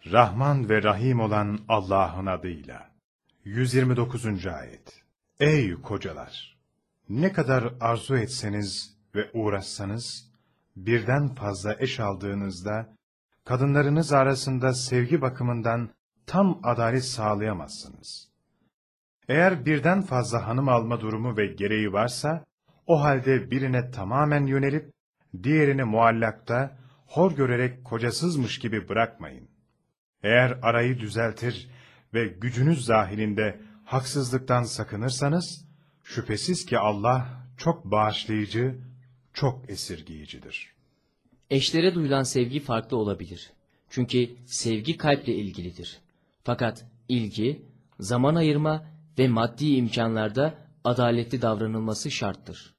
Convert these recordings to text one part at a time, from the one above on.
Rahman ve Rahim olan Allah'ın adıyla. 129. Ayet. Ey kocalar! Ne kadar arzu etseniz ve uğraşsanız, birden fazla eş aldığınızda, kadınlarınız arasında sevgi bakımından tam adalet sağlayamazsınız. Eğer birden fazla hanım alma durumu ve gereği varsa, o halde birine tamamen yönelip, diğerini muallakta, hor görerek kocasızmış gibi bırakmayın. Eğer arayı düzeltir ve gücünüz dahilinde haksızlıktan sakınırsanız, şüphesiz ki Allah çok bağışlayıcı, çok esirgeyicidir. Eşlere duyulan sevgi farklı olabilir. Çünkü sevgi kalple ilgilidir. Fakat ilgi, zaman ayırma ve maddi imkanlarda adaletli davranılması şarttır.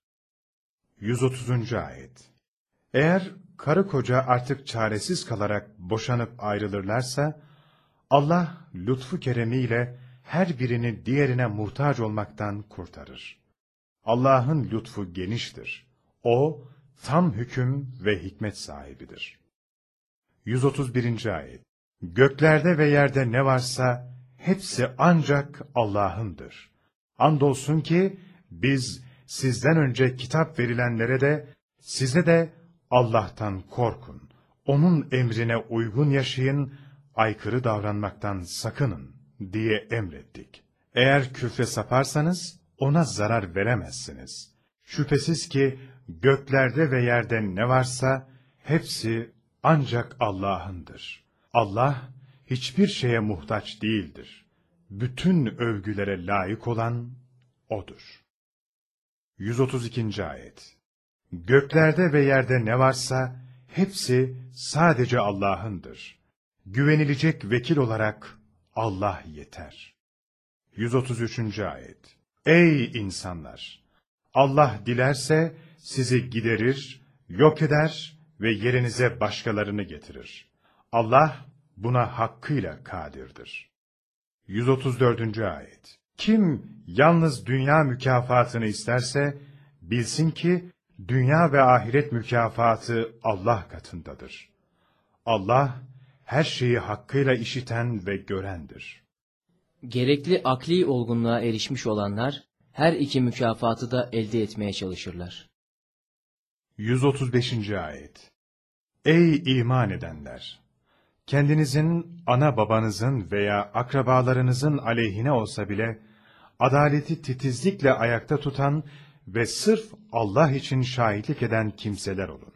130. Ayet. Eğer karı koca artık çaresiz kalarak boşanıp ayrılırlarsa, Allah lütfu keremiyle her birini diğerine muhtaç olmaktan kurtarır. Allah'ın lütfu geniştir. O, tam hüküm ve hikmet sahibidir. 131. Ayet. Göklerde ve yerde ne varsa, hepsi ancak Allah'ındır. Andolsun ki, biz sizden önce kitap verilenlere de, size de Allah'tan korkun. Onun emrine uygun yaşayın, aykırı davranmaktan sakının diye emrettik. Eğer küfre saparsanız, ona zarar veremezsiniz. Şüphesiz ki, göklerde ve yerde ne varsa, hepsi ancak Allah'ındır. Allah, hiçbir şeye muhtaç değildir. Bütün övgülere layık olan O'dur. 132. Ayet. Göklerde ve yerde ne varsa, hepsi sadece Allah'ındır. Güvenilecek vekil olarak Allah yeter. 133. Ayet. Ey insanlar! Allah dilerse sizi giderir, yok eder ve yerinize başkalarını getirir. Allah buna hakkıyla kadirdir. 134. Ayet. Kim yalnız dünya mükafatını isterse, bilsin ki dünya ve ahiret mükafatı Allah katındadır. Allah her şeyi hakkıyla işiten ve görendir. Gerekli akli olgunluğa erişmiş olanlar, her iki mükafatı da elde etmeye çalışırlar. 135. Ayet. Ey iman edenler! Kendinizin, ana babanızın veya akrabalarınızın aleyhine olsa bile, adaleti titizlikle ayakta tutan ve sırf Allah için şahitlik eden kimseler olun.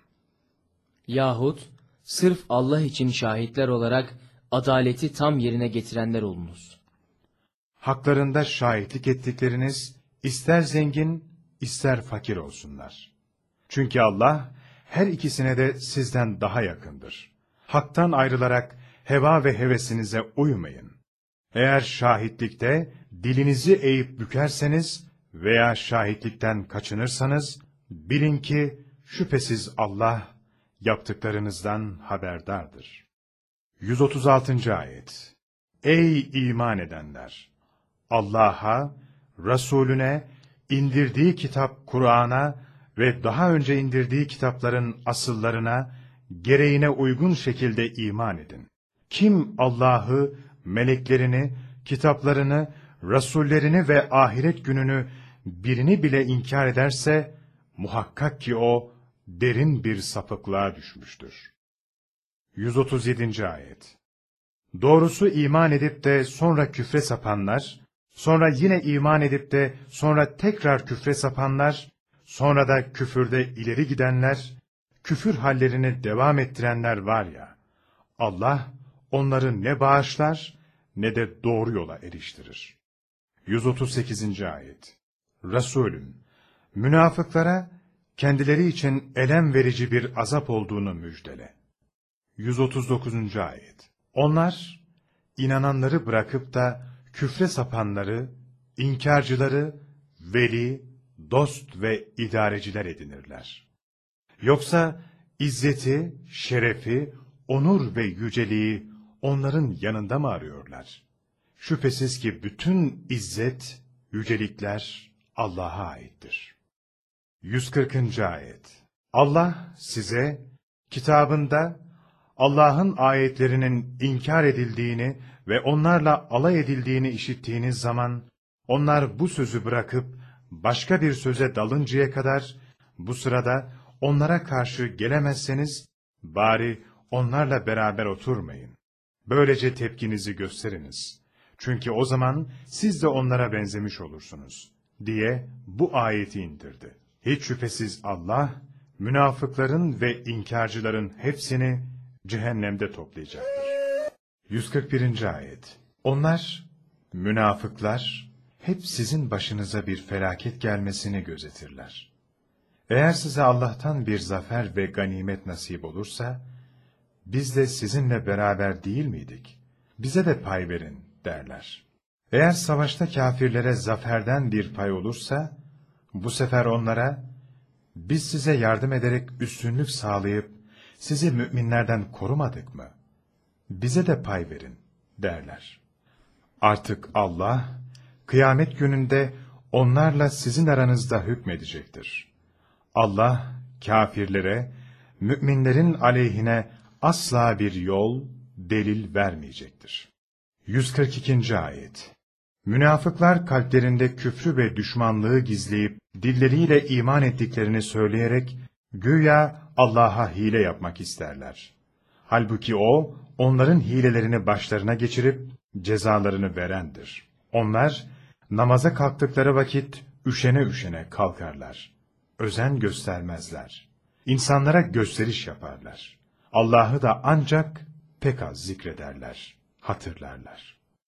Yahut, sırf Allah için şahitler olarak adaleti tam yerine getirenler olunuz. Haklarında şahitlik ettikleriniz, ister zengin, ister fakir olsunlar. Çünkü Allah, her ikisine de sizden daha yakındır. Haktan ayrılarak heva ve hevesinize uymayın. Eğer şahitlikte dilinizi eğip bükerseniz veya şahitlikten kaçınırsanız, bilin ki şüphesiz Allah yaptıklarınızdan haberdardır. 136. Ayet. Ey iman edenler! Allah'a, Resulüne, indirdiği kitap Kur'an'a ve daha önce indirdiği kitapların asıllarına, gereğine uygun şekilde iman edin. Kim Allah'ı, meleklerini, kitaplarını, rasullerini ve ahiret gününü birini bile inkar ederse, muhakkak ki o derin bir sapıklığa düşmüştür. 137. Ayet. Doğrusu iman edip de sonra küfre sapanlar, sonra yine iman edip de sonra tekrar küfre sapanlar, sonra da küfürde ileri gidenler, küfür hallerini devam ettirenler var ya, Allah onları ne bağışlar ne de doğru yola eriştirir. 138. Ayet. Resulüm, münafıklara kendileri için elem verici bir azap olduğunu müjdele. 139. Ayet. Onlar, inananları bırakıp da küfre sapanları, inkarcıları, veli, dost ve idareciler edinirler. Yoksa izzeti, şerefi, onur ve yüceliği onların yanında mı arıyorlar? Şüphesiz ki bütün izzet, yücelikler Allah'a aittir. 140. Ayet. Allah size kitabında Allah'ın ayetlerinin inkar edildiğini ve onlarla alay edildiğini işittiğiniz zaman, onlar bu sözü bırakıp başka bir söze dalıncaya kadar, bu sırada onlara karşı gelemezseniz, bari onlarla beraber oturmayın. Böylece tepkinizi gösteriniz. Çünkü o zaman siz de onlara benzemiş olursunuz, diye bu ayeti indirdi. Hiç şüphesiz Allah, münafıkların ve inkarcıların hepsini cehennemde toplayacaktır. 141. Ayet. Onlar, münafıklar, hep sizin başınıza bir felaket gelmesini gözetirler. Eğer size Allah'tan bir zafer ve ganimet nasip olursa, biz de sizinle beraber değil miydik? Bize de pay verin derler. Eğer savaşta kâfirlere zaferden bir pay olursa, bu sefer onlara, biz size yardım ederek üstünlük sağlayıp, sizi müminlerden korumadık mı? Bize de pay verin derler. Artık Allah, kıyamet gününde onlarla sizin aranızda hükmedecektir. Allah, kâfirlere, müminlerin aleyhine asla bir yol, delil vermeyecektir. 142. Ayet. Münafıklar kalplerinde küfrü ve düşmanlığı gizleyip, dilleriyle iman ettiklerini söyleyerek, güya Allah'a hile yapmak isterler. Halbuki O, onların hilelerini başlarına geçirip, cezalarını verendir. Onlar, namaza kalktıkları vakit, üşene üşene kalkarlar. Özen göstermezler. İnsanlara gösteriş yaparlar. Allah'ı da ancak pek az zikrederler, hatırlarlar.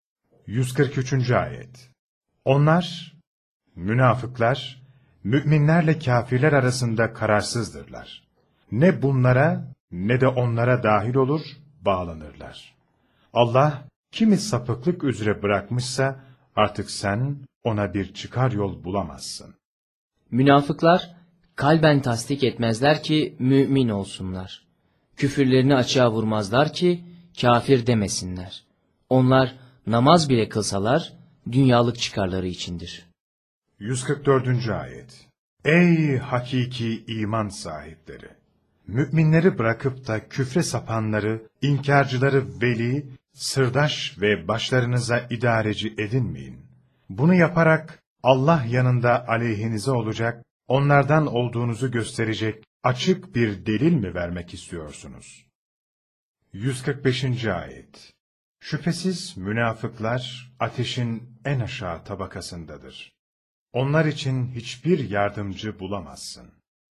143. Ayet. Onlar, münafıklar, müminlerle kâfirler arasında kararsızdırlar. Ne bunlara ne de onlara dahil olur, bağlanırlar. Allah, kimi sapıklık üzere bırakmışsa, artık sen ona bir çıkar yol bulamazsın. Münafıklar, kalben tasdik etmezler ki mümin olsunlar. Küfürlerini açığa vurmazlar ki kafir demesinler. Onlar namaz bile kılsalar dünyalık çıkarları içindir. 144. Ayet. Ey hakiki iman sahipleri! Müminleri bırakıp da küfre sapanları, inkarcıları veli, sırdaş ve başlarınıza idareci edinmeyin. Bunu yaparak Allah yanında aleyhinize olacak, onlardan olduğunuzu gösterecek açık bir delil mi vermek istiyorsunuz? 145. Ayet. Şüphesiz münafıklar ateşin en aşağı tabakasındadır. Onlar için hiçbir yardımcı bulamazsın.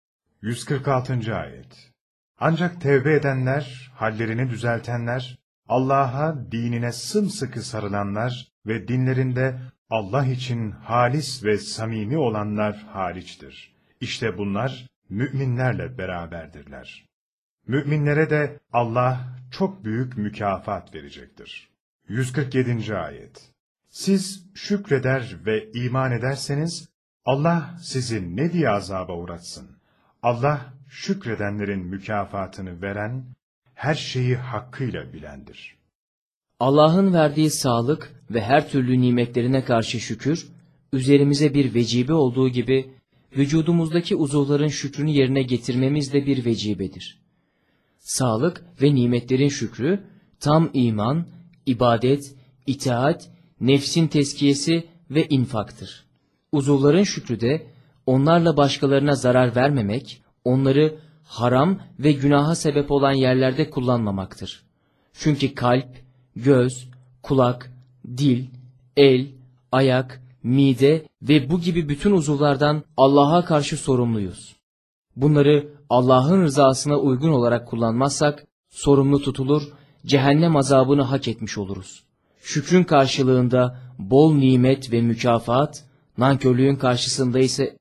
146. Ayet. Ancak tevbe edenler, hallerini düzeltenler, Allah'a, dinine sımsıkı sarılanlar ve dinlerinde Allah için halis ve samimi olanlar hariçtir. İşte bunlar müminlerle beraberdirler. Müminlere de Allah çok büyük mükafat verecektir. 147. Ayet. Siz şükreder ve iman ederseniz, Allah sizi ne diye azaba uğratsın? Allah, şükredenlerin mükafatını veren, her şeyi hakkıyla bilendir. Allah'ın verdiği sağlık ve her türlü nimetlerine karşı şükür, üzerimize bir vecibe olduğu gibi, vücudumuzdaki uzuvların şükrünü yerine getirmemiz de bir vecibedir. Sağlık ve nimetlerin şükrü, tam iman, ibadet, itaat, nefsin tezkiyesi ve infaktır. Uzuvların şükrü de, onlarla başkalarına zarar vermemek, onları haram ve günaha sebep olan yerlerde kullanmamaktır. Çünkü kalp, göz, kulak, dil, el, ayak, mide ve bu gibi bütün uzuvlardan Allah'a karşı sorumluyuz. Bunları Allah'ın rızasına uygun olarak kullanmazsak, sorumlu tutulur, cehennem azabını hak etmiş oluruz. Şükrün karşılığında bol nimet ve mükafat, nankörlüğün karşısında ise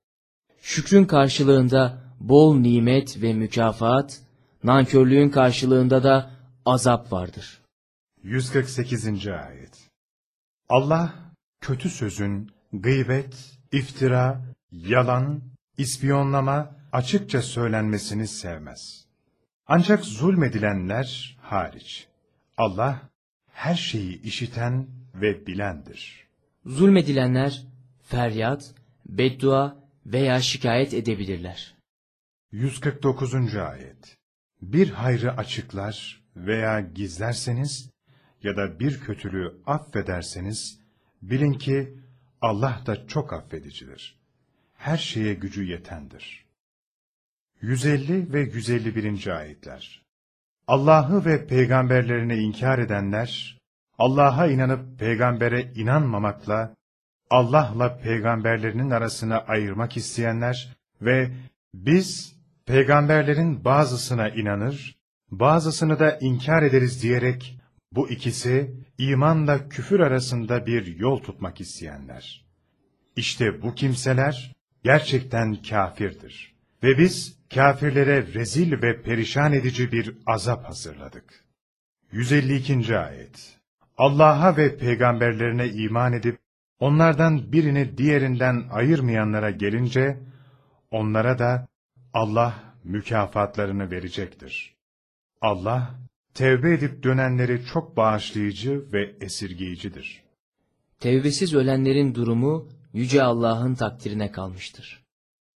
nankörlüğün karşılığında da azap vardır. 148. Ayet. Allah, kötü sözün, gıybet, iftira, yalan, ispiyonlama, açıkça söylenmesini sevmez. Ancak zulmedilenler hariç. Allah, her şeyi işiten ve bilendir. Zulmedilenler, feryat, beddua veya şikayet edebilirler. 149. Ayet. Bir hayrı açıklar veya gizlerseniz ya da bir kötülüğü affederseniz, bilin ki Allah da çok affedicidir. Her şeye gücü yetendir. 150 ve 151. ayetler. Allah'ı ve peygamberlerini inkar edenler, Allah'a inanıp peygambere inanmamakla, Allah'la peygamberlerinin arasını ayırmak isteyenler ve biz peygamberlerin bazısına inanır, bazısını da inkar ederiz diyerek, bu ikisi imanla küfür arasında bir yol tutmak isteyenler. İşte bu kimseler gerçekten kâfirdir. Ve biz kâfirlere rezil ve perişan edici bir azap hazırladık. 152. ayet. Allah'a ve peygamberlerine iman edip, onlardan birini diğerinden ayırmayanlara gelince, onlara da Allah mükafatlarını verecektir. Allah, tevbe edip dönenleri çok bağışlayıcı ve esirgeyicidir. Tevbesiz ölenlerin durumu Yüce Allah'ın takdirine kalmıştır.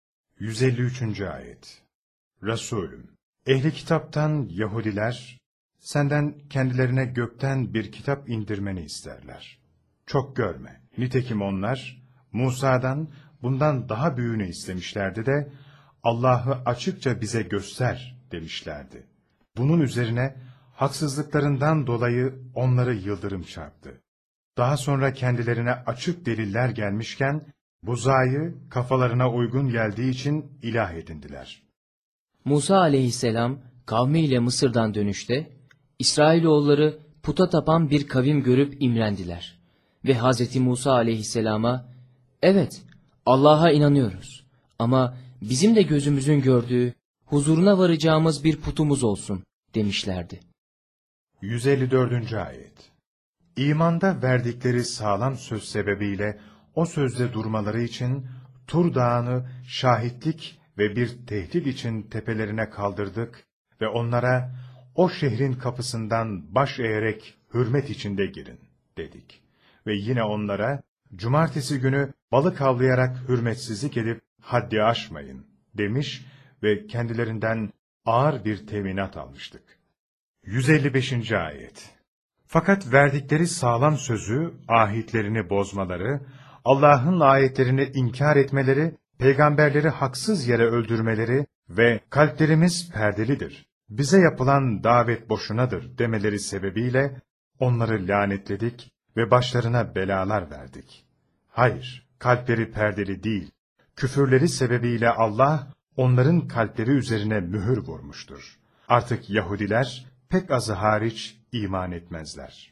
153. ayet. Resulüm, ehli kitaptan Yahudiler, senden kendilerine gökten bir kitap indirmeni isterler. Çok görme. Nitekim onlar, Musa'dan bundan daha büyüğünü istemişlerdi de, Allah'ı açıkça bize göster demişlerdi. Bunun üzerine, haksızlıklarından dolayı onları yıldırım çarptı. Daha sonra kendilerine açık deliller gelmişken, buzağıyı kafalarına uygun geldiği için ilah edindiler. Musa aleyhisselam kavmiyle Mısır'dan dönüşte, İsrailoğulları puta tapan bir kavim görüp imrendiler. Ve Hz. Musa aleyhisselama, evet Allah'a inanıyoruz ama bizim de gözümüzün gördüğü, huzuruna varacağımız bir putumuz olsun demişlerdi. 154. ayet. İmanda verdikleri sağlam söz sebebiyle o sözde durmaları için Tur Dağı'nı şahitlik ve bir tehdit için tepelerine kaldırdık ve onlara o şehrin kapısından baş eğerek hürmet içinde girin dedik. Ve yine onlara cumartesi günü balık avlayarak hürmetsizlik edip haddi aşmayın demiş ve kendilerinden ağır bir teminat almıştık. 155. ayet. Fakat verdikleri sağlam sözü, ahitlerini bozmaları, Allah'ın ayetlerini inkar etmeleri, peygamberleri haksız yere öldürmeleri ve kalplerimiz perdelidir, bize yapılan davet boşunadır demeleri sebebiyle onları lanetledik ve başlarına belalar verdik. Hayır, kalpleri perdeli değil, küfürleri sebebiyle Allah onların kalpleri üzerine mühür vurmuştur. Artık Yahudiler pek azı hariç iman etmezler.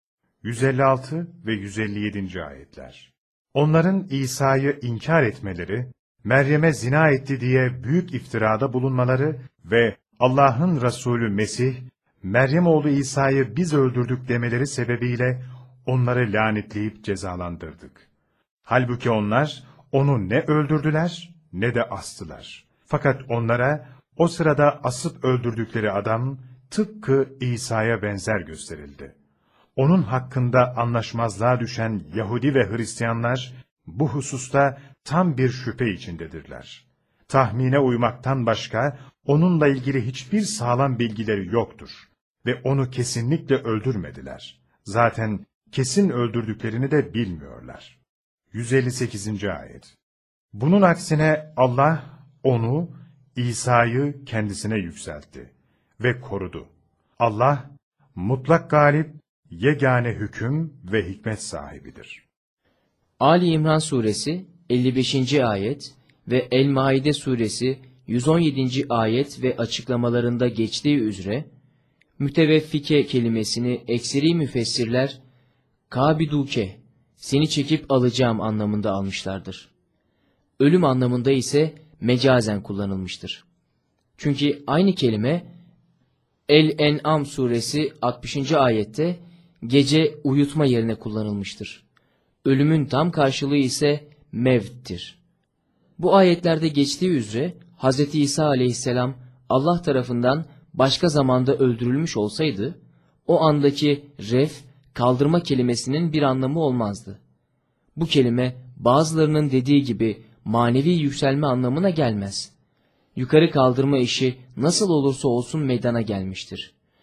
156 ve 157. ayetler. Onların İsa'yı inkar etmeleri, Meryem'e zina etti diye büyük iftirada bulunmaları ve Allah'ın Resulü Mesih, Meryem oğlu İsa'yı biz öldürdük demeleri sebebiyle onları lanetleyip cezalandırdık. Halbuki onlar onu ne öldürdüler ne de astılar. Fakat onlara o sırada asıp öldürdükleri adam tıpkı İsa'ya benzer gösterildi. Onun hakkında anlaşmazlığa düşen Yahudi ve Hristiyanlar bu hususta tam bir şüphe içindedirler. Tahmine uymaktan başka onunla ilgili hiçbir sağlam bilgileri yoktur ve onu kesinlikle öldürmediler. Zaten kesin öldürdüklerini de bilmiyorlar. 158. ayet. Bunun aksine Allah onu, İsa'yı kendisine yükseltti ve korudu. Allah, mutlak galip, yegane hüküm ve hikmet sahibidir. Ali İmran suresi 55. ayet ve El-Maide suresi 117. ayet ve açıklamalarında geçtiği üzere, müteveffike kelimesini ekseri müfessirler, kabiduke, seni çekip alacağım anlamında almışlardır. Ölüm anlamında ise mecazen kullanılmıştır. Çünkü aynı kelime, El-En'am suresi 60. ayette gece uyutma yerine kullanılmıştır. Ölümün tam karşılığı ise mevttir. Bu ayetlerde geçtiği üzere Hz. İsa aleyhisselam Allah tarafından başka zamanda öldürülmüş olsaydı, o andaki ref, kaldırma kelimesinin bir anlamı olmazdı. Bu kelime bazılarının dediği gibi manevi yükselme anlamına gelmez. Yukarı kaldırma işi nasıl olursa olsun meydana gelmiştir.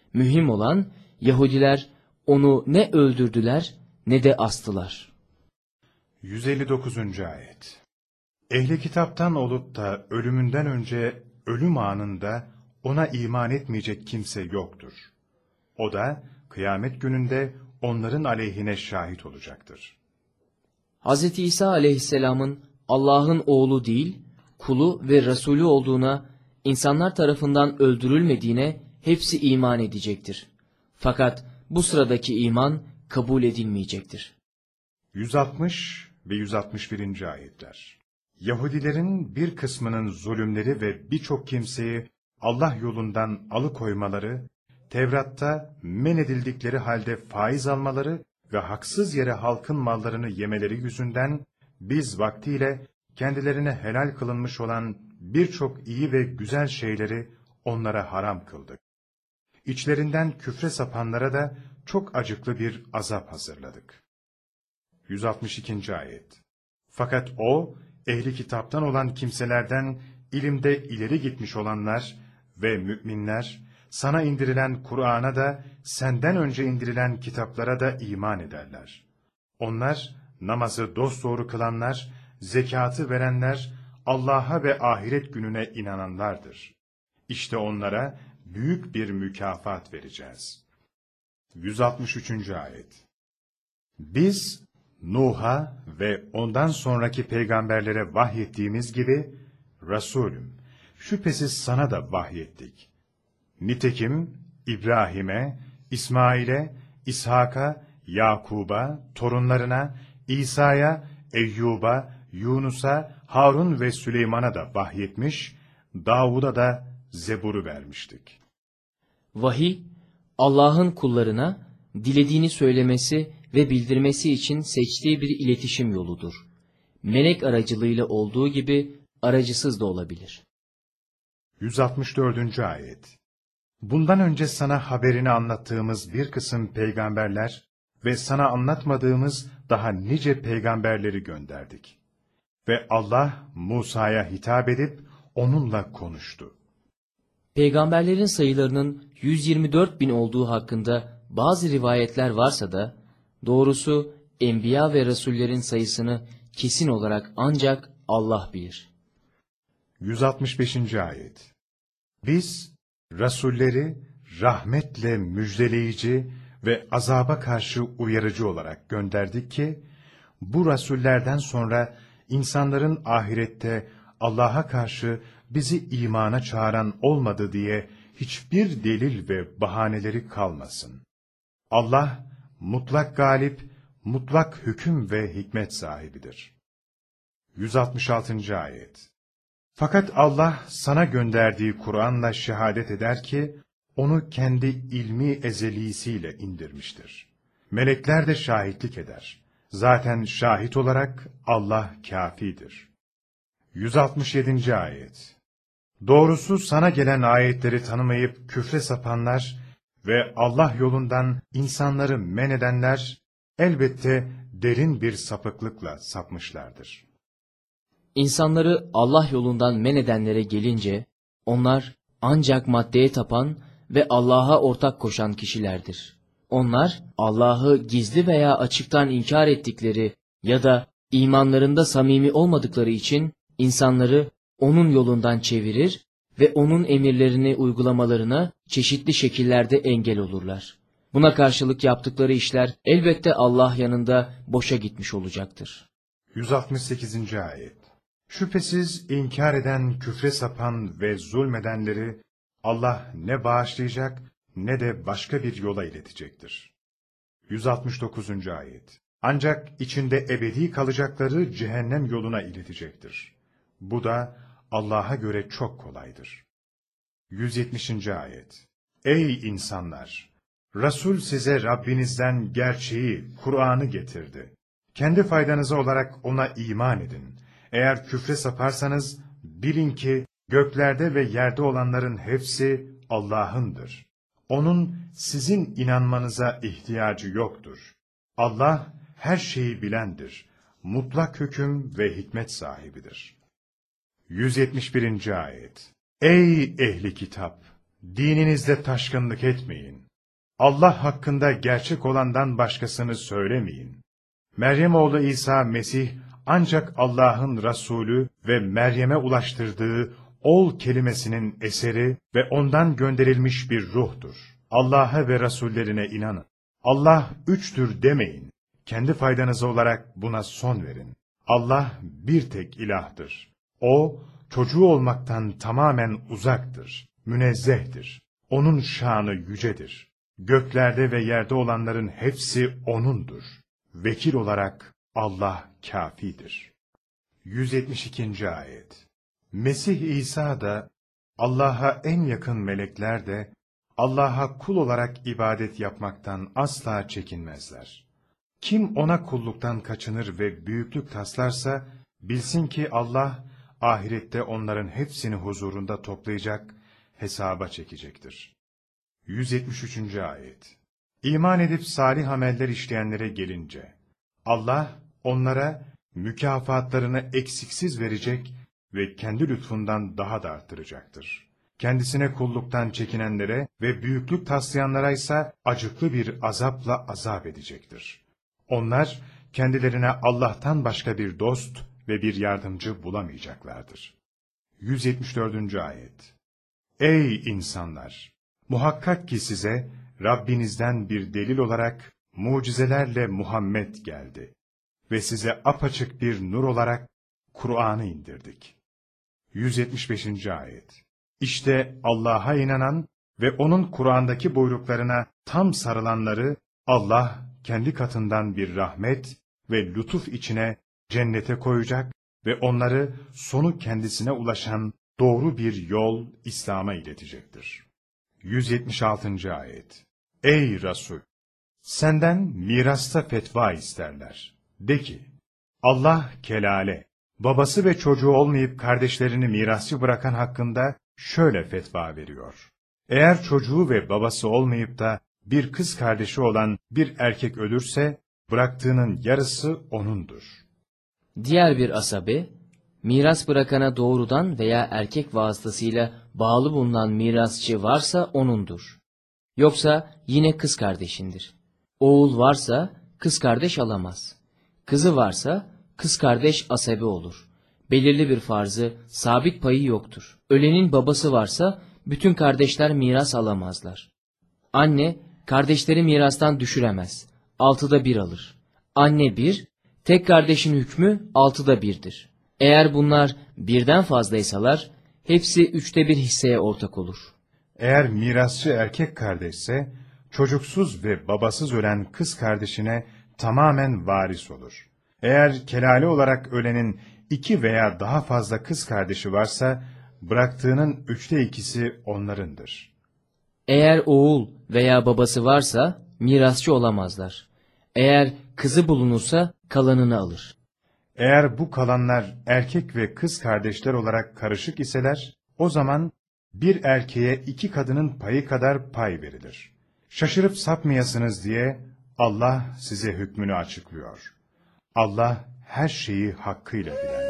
Mühim olan Yahudiler onu ne öldürdüler ne de astılar. 159. Ayet. Ehli kitaptan olup da ölümünden önce ölüm anında ona iman etmeyecek kimse yoktur. O da kıyamet gününde onların aleyhine şahit olacaktır. Hz. İsa aleyhisselamın Allah'ın oğlu değil, kulu ve Resulü olduğuna, insanlar tarafından öldürülmediğine hepsi iman edecektir. Fakat bu sıradaki iman kabul edilmeyecektir. 160 ve 161. Ayetler. Yahudilerin bir kısmının zulümleri ve birçok kimseyi Allah yolundan alıkoymaları, Tevrat'ta men edildikleri halde faiz almaları ve haksız yere halkın mallarını yemeleri yüzünden biz vaktiyle kendilerine helal kılınmış olan birçok iyi ve güzel şeyleri onlara haram kıldık. İçlerinden küfre sapanlara da çok acıklı bir azap hazırladık. 162. Ayet. Fakat o, ehli kitaptan olan kimselerden ilimde ileri gitmiş olanlar ve müminler, sana indirilen Kur'an'a da senden önce indirilen kitaplara da iman ederler. Onlar, namazı dosdoğru kılanlar, zekatı verenler, Allah'a ve ahiret gününe inananlardır. İşte onlara büyük bir mükafat vereceğiz. 163. Ayet. Biz, Nuh'a ve ondan sonraki peygamberlere vahyettiğimiz gibi, Resulüm, şüphesiz sana da vahyettik. Nitekim İbrahim'e, İsmail'e, İshak'a, Yakub'a, torunlarına, İsa'ya, Eyyub'a, Yunus'a, Harun ve Süleyman'a da vahyetmiş, Davud'a da Zebur'u vermiştik. Vahiy, Allah'ın kullarına dilediğini söylemesi ve bildirmesi için seçtiği bir iletişim yoludur. Melek aracılığıyla olduğu gibi aracısız da olabilir. 164. Ayet. Bundan önce sana haberini anlattığımız bir kısım peygamberler ve sana anlatmadığımız daha nice peygamberleri gönderdik. Ve Allah Musa'ya hitap edip onunla konuştu. Peygamberlerin sayılarının 124 bin olduğu hakkında bazı rivayetler varsa da, doğrusu Enbiya ve Resullerin sayısını kesin olarak ancak Allah bilir. 165. Ayet. Biz, Resulleri rahmetle müjdeleyici ve azaba karşı uyarıcı olarak gönderdik ki, bu Resullerden sonra insanların ahirette Allah'a karşı bizi imana çağıran olmadı diye hiçbir delil ve bahaneleri kalmasın. Allah, mutlak galip, mutlak hüküm ve hikmet sahibidir. 166. Ayet. Fakat Allah sana gönderdiği Kur'an'la şehadet eder ki, onu kendi ilmi ezelisiyle indirmiştir. Melekler de şahitlik eder. Zaten şahit olarak Allah kâfidir. 167. Ayet. Doğrusu sana gelen ayetleri tanımayıp küfre sapanlar ve Allah yolundan insanları men edenler, elbette derin bir sapıklıkla sapmışlardır. İnsanları Allah yolundan men edenlere gelince, onlar ancak maddeye tapan ve Allah'a ortak koşan kişilerdir. Onlar, Allah'ı gizli veya açıktan inkar ettikleri ya da imanlarında samimi olmadıkları için insanları onun yolundan çevirir ve onun emirlerini uygulamalarına çeşitli şekillerde engel olurlar. Buna karşılık yaptıkları işler elbette Allah yanında boşa gitmiş olacaktır. 168. Ayet. Şüphesiz inkar eden, küfre sapan ve zulmedenleri Allah ne bağışlayacak ne de başka bir yola iletecektir. 169. Ayet. Ancak içinde ebedi kalacakları cehennem yoluna iletecektir. Bu da Allah'a göre çok kolaydır. 170. Ayet. Ey insanlar! Resul size Rabbinizden gerçeği, Kur'an'ı getirdi. Kendi faydanıza olarak ona iman edin. Eğer küfre saparsanız bilin ki göklerde ve yerde olanların hepsi Allah'ındır. Onun sizin inanmanıza ihtiyacı yoktur. Allah her şeyi bilendir. Mutlak hüküm ve hikmet sahibidir. 171. Ayet. Ey ehli kitap! Dininizde taşkınlık etmeyin. Allah hakkında gerçek olandan başkasını söylemeyin. Meryem oğlu İsa Mesih ancak Allah'ın Resulü ve Meryem'e ulaştırdığı ol kelimesinin eseri ve ondan gönderilmiş bir ruhtur. Allah'a ve Resullerine inanın. Allah üçtür demeyin. Kendi faydanıza olarak buna son verin. Allah bir tek ilahtır. O, çocuğu olmaktan tamamen uzaktır, münezzehtir. Onun şanı yücedir. Göklerde ve yerde olanların hepsi O'nundur. Vekil olarak Allah kâfidir. 172. Ayet. Mesih İsa da, Allah'a en yakın melekler de, Allah'a kul olarak ibadet yapmaktan asla çekinmezler. Kim ona kulluktan kaçınır ve büyüklük taslarsa, bilsin ki Allah, ahirette onların hepsini huzurunda toplayacak, hesaba çekecektir. 173. Ayet. İman edip salih ameller işleyenlere gelince, Allah onlara mükafatlarını eksiksiz verecek ve kendi lütfundan daha da arttıracaktır. Kendisine kulluktan çekinenlere ve büyüklük taslayanlara ise acıklı bir azapla azap edecektir. Onlar kendilerine Allah'tan başka bir dost ve bir yardımcı bulamayacaklardır. 174. Ayet. Ey insanlar! Muhakkak ki size Rabbinizden bir delil olarak mucizelerle Muhammed geldi ve size apaçık bir nur olarak Kur'an'ı indirdik. 175. Ayet. İşte Allah'a inanan ve O'nun Kur'an'daki buyruklarına tam sarılanları Allah kendi katından bir rahmet ve lütuf içine cennete koyacak ve onları sonu kendisine ulaşan doğru bir yol İslam'a iletecektir. 176. Ayet. Ey Resul! Senden mirasta fetva isterler. De ki, Allah kelale, babası ve çocuğu olmayıp kardeşlerini mirasçı bırakan hakkında şöyle fetva veriyor. Eğer çocuğu ve babası olmayıp da bir kız kardeşi olan bir erkek ölürse, bıraktığının yarısı onundur. Diğer bir asabe, miras bırakana doğrudan veya erkek vasıtasıyla bağlı bulunan mirasçı varsa onundur. Yoksa yine kız kardeşindir. Oğul varsa kız kardeş alamaz. Kızı varsa kız kardeş asabe olur. Belirli bir farzı, sabit payı yoktur. Ölenin babası varsa bütün kardeşler miras alamazlar. Anne, kardeşleri mirastan düşüremez. 6'da 1 alır. Anne 1, tek kardeşin hükmü 6'da 1'dir. Eğer bunlar birden fazlaysalar, hepsi 3'te 1 hisseye ortak olur. Eğer mirasçı erkek kardeşse, çocuksuz ve babasız ölen kız kardeşine tamamen varis olur. Eğer kelale olarak ölenin 2 veya daha fazla kız kardeşi varsa, bıraktığının 3'te 2'si onlarındır. Eğer oğul veya babası varsa mirasçı olamazlar. Eğer kızı bulunursa kalanını alır. Eğer bu kalanlar erkek ve kız kardeşler olarak karışık iseler, o zaman bir erkeğe 2 kadının payı kadar pay verilir. Şaşırıp sapmayasınız diye Allah size hükmünü açıklıyor. Allah her şeyi hakkıyla bilendir.